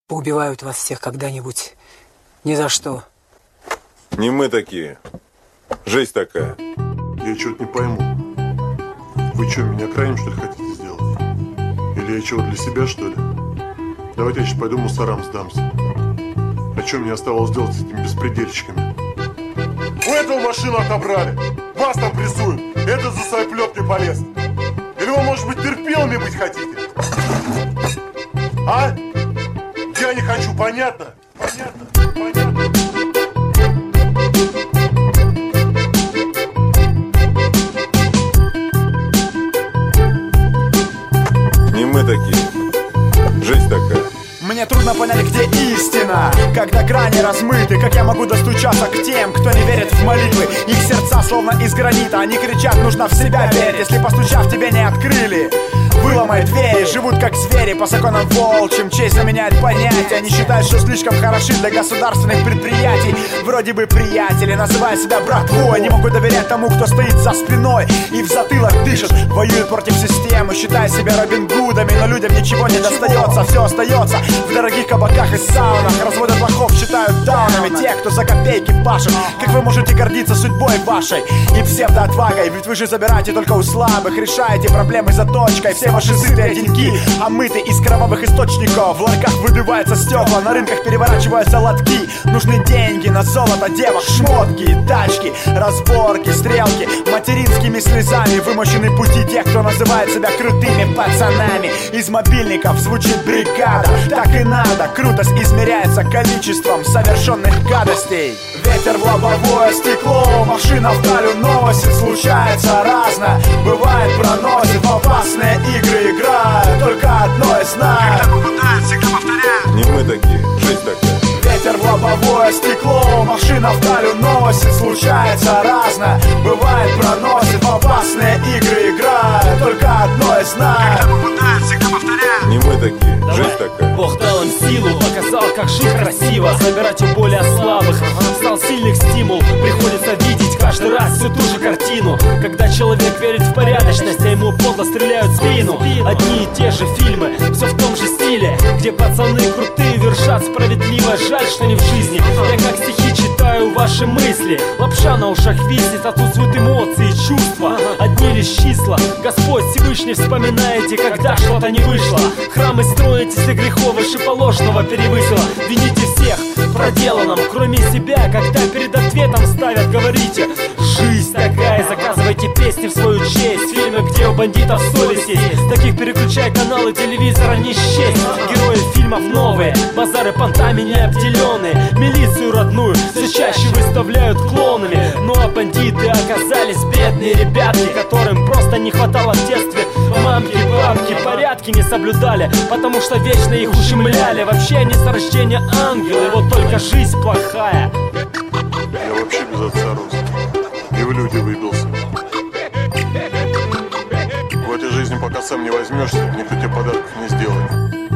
Поубивают вас всех когда-нибудь. Ни за что. Не мы такие. Жизнь такая. Я что-то не пойму. Вы что, меня крайним, что ли, хотите сделать? Или я чего, для себя, что ли? Давайте я сейчас пойду мусорам сдамся. А что мне оставалось делать с этими беспредельщиками? У этого машину отобрали. Вас там прессуют. Это за соплёб не полез. Или вы, может быть, терпилами быть хотите? А? Я не хочу, понятно? Понятно? Понятно? Не мы такие. Жизнь такая. Мне трудно понять, где истина, когда грани размыты. Как я могу достучаться к тем, кто не верит в молитвы? Их сердца словно из гранита. Они кричат, нужно в себя верить. Если постучав, тебе не открыли, выломай двери. Живут как звери по законам волчьим. Честь заменяет понятия. Они считают, что слишком хороши для государственных предприятий. Вроде бы приятели, называя себя братвой. Не могут доверять тому, кто стоит за спиной и в затылок дышит. Воюют против системы, считая себя Робин Гудами. Но людям ничего не достается, все остается в дорогих кабаках и саунах. Разводят лохов, считают даунами те, кто за копейки пашет. Как вы можете гордиться судьбой вашей и псевдоотвагой? Ведь вы же забираете только у слабых, решаете проблемы заточкой. Все ваши сытые деньги омыты из кровавых источников. В ларьках выбиваются стекла, на рынках переворачиваются лотки. Нужны деньги на золото девок, шмотки, тачки, разборки, стрелки. Материнскими слезами вымощены пути тех, кто называет себя крутыми пацанами. Из мобильников звучит бригада. Так и надо, крутость измеряется количеством совершенных гадостей. Ветер в лобовое стекло, машина вдаль уносит. Случается разное, бывает проносит. В опасные игры играют, только одно я знаю. Когда попадают, всегда повторяют. Не мы такие, жизнь такая. Ветер в лобовое стекло, машина вдаль уносит. Случается разное, бывает проносит. В опасные игры играют, только одно я знаю. Когда попадают, всегда повторяют. Не мы такие, жизнь такая. Бог дал им силу, показал, как жить красиво. Забирать у более слабых, стал сильных стимул. Приходится видеть каждый раз всю ту же картину. Когда человек верит в порядочность, а ему подло стреляют в спину. Одни и те же фильмы, все в том же стиле, где пацаны крутые вершат справедливо. Жаль, что не в жизни. Я как стихи читаю ваши мысли. Лапша на ушах виснет, отсутствуют эмоции и чувства. Одни лишь числа. Господь Всевышний вспоминаете, когда что-то не вышло. Храмы строите, если грехов выше положенного перевысило. Вините всех в проделанном, кроме себя. Когда перед ответом ставят, говорите: жизнь такая, заказывайте песни в свою честь. Фильмы, где у бандитов совесть есть. Таких переключай каналы телевизора не счесть. Герои фильмов новые, базары понтами не обделенные. Милицию родную все чаще выставляют клоунами. Ну а бандиты оказались бедные ребятки, которым просто не хватало в детстве мамки, бабки, порядки не соблюдали, потому что вечно их ущемляли. Вообще они с рождения ангелы, вот только жизнь плохая. Я вообще без отца рос. И в люди выбился. В этой жизни, пока сам не возьмешься, никто тебе подарков не сделает.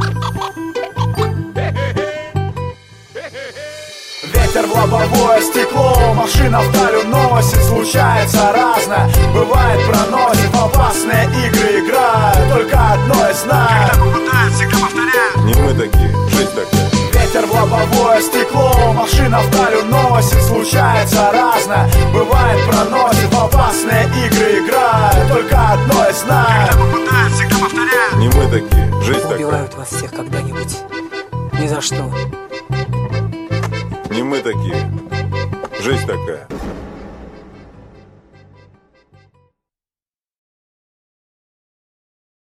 Ветер в лобовое стекло, машина вдаль уносит. Случается разное, бывает проносит. В опасные игры играют, только одно я знаю. Когда попадают, всегда повторяют. Не мы такие, жизнь такая. Ветер в лобовое стекло, машина вдаль уносит. Случается разное, бывает проносит. В опасные игры играют, только одно я знаю. Когда попадают, всегда повторяют. Не мы такие, жизнь такая. Поубивают вас всех когда-нибудь. Ни за что. Не мы такие, жизнь такая.